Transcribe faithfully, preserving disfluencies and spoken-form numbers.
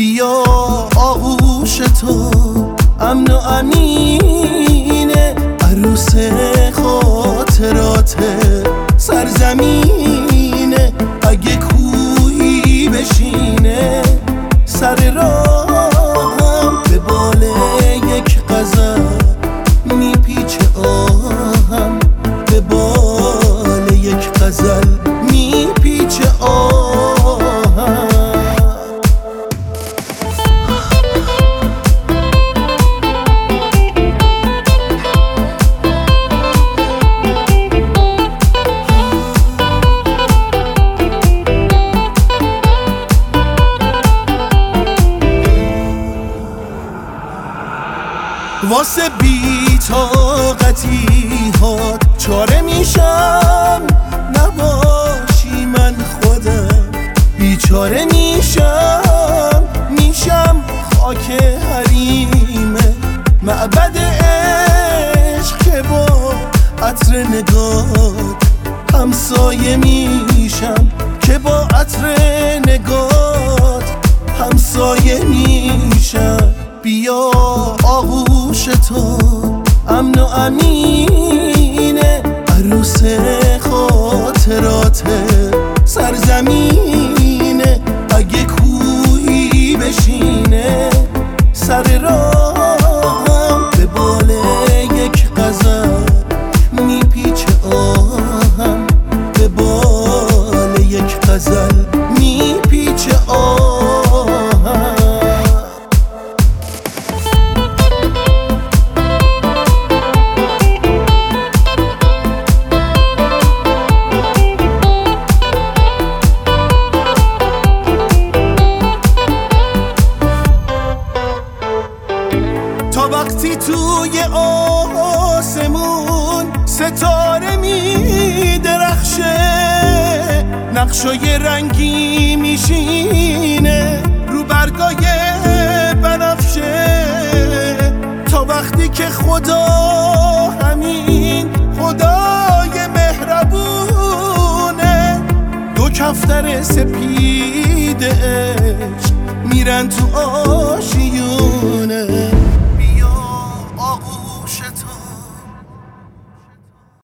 بیا آغوش تو امن و امینه، عروس خاطرات سرزمینه. اگه کوهی بشینه سر راهم، به بال یک غزل میپیچه آهم، به بال یک غزل میپیچه آهم. واسه بی طاقتی هات چاره میشم، نباشی من خودم بیچاره میشم. میشم خاک حریم معبد عشق که با عطر نگات همسایه میشم، که با عطر نگات همسایه میشم. بیا آغوش تو امن و امینه، عروس خاطرات سرزمینه. اگه کوهی بشینه سر راهم، به بال یک غزل میپیچه آهم، به بال یک غزل میپیچه آهم. تا وقتی توی آسمون ستاره می درخشه، نقشای رنگی میشینه رو برگای بنفشه. تا وقتی که خدا همین خدای مهربونه، دو کفتر سپید عشق میرن تو